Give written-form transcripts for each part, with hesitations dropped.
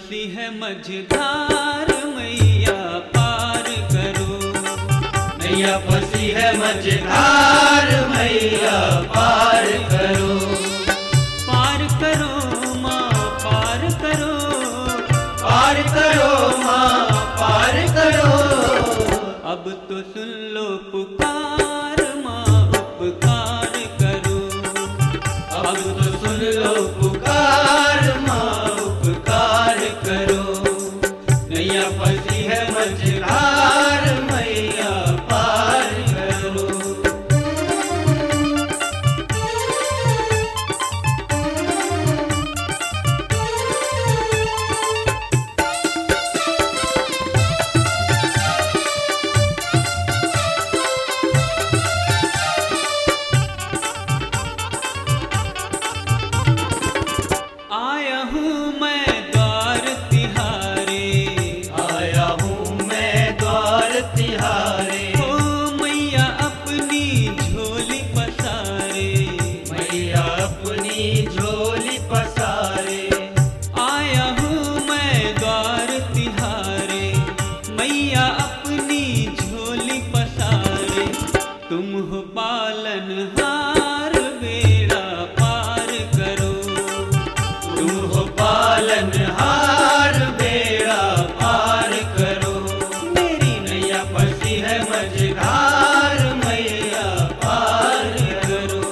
फंसी है मझधार मैया पार करो। नैया फंसी है मझधार मैया पार करो। पार करो माँ पार करो। पार करो माँ पार करो। अब तो सुन लो पुकार माँ उपकार करो। अब तो सुन लो पुकार माँ उपकार करो। नैया फंसी है मझधार मैया पार करो। आया हूँ मैं द्वार तिहारे। आया हूँ मैं द्वार तिहारे। ओ मैया अपनी झोली पसारे। मैया अपनी झोली पसारे। आया हूँ मैं द्वार तिहारे। मैया अपनी झोली पसारे। तुम हो पालनहार बेड़ा पार करो। तुम हो पालनहार बेड़ा पार करो। मेरी नैया फंसी है मझधार मैया पार करो।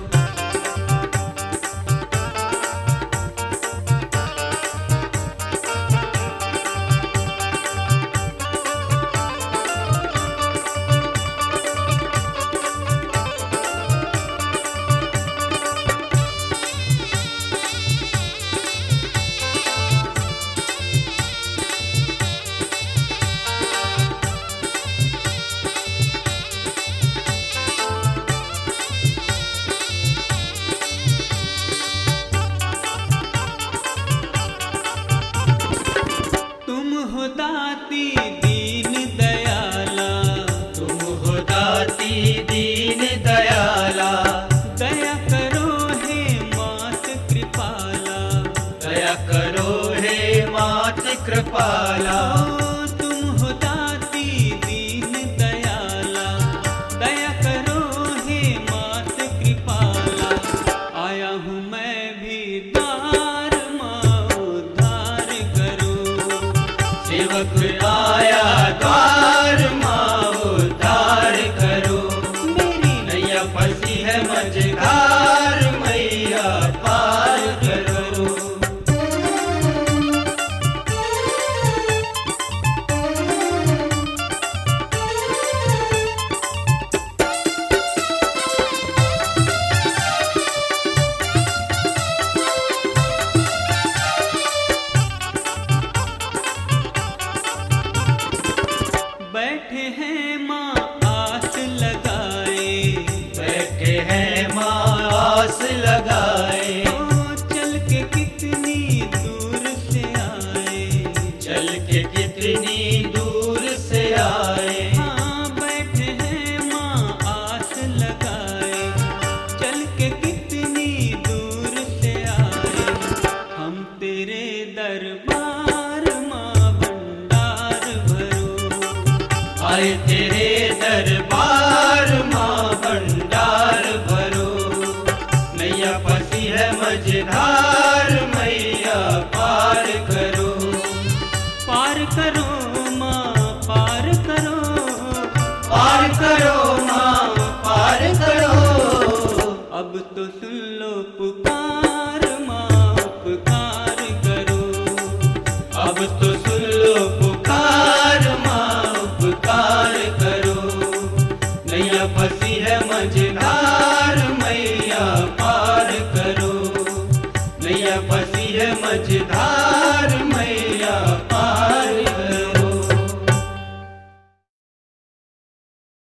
तुम हो दाती दीन दयाला। तुम हो दाती दीन दयाला। दया करो हे मात कृपाला। दया करो हे मात कृपाला। ओ तुम हो दाती दीन दयाला। दया करो हे मात कृपाला। आया हूँ मैं भी द्वार माँ उद्धार करो। सेवक आया द्वार माँ उद्धार करो। मेरी नैया फंसी है मझधार मैया पार करो। बैठे हैं माँ आस लगाए। बैठे हैं माँ आस लगाए। ओ चल के कितनी दूर से आए। चल के कितनी दूर से आए। हाँ बैठे हैं माँ आस लगाए। चल के कितनी दूर से आए। हम तेरे दरबार माँ भंडार भरो। आए तेरे दरबार माँ भंडार भरो। नैया फंसी है मझधार मैया पार करो। पार करो माँ पार करो। पार करो माँ पार करो। अब तो सुन लो पुकार माँ उपकार करो। अब तो सुन लो पुकार माँ उपकार करो। नैया फंसी है मझधार मैया पार करो। नैया फंसी है मझधार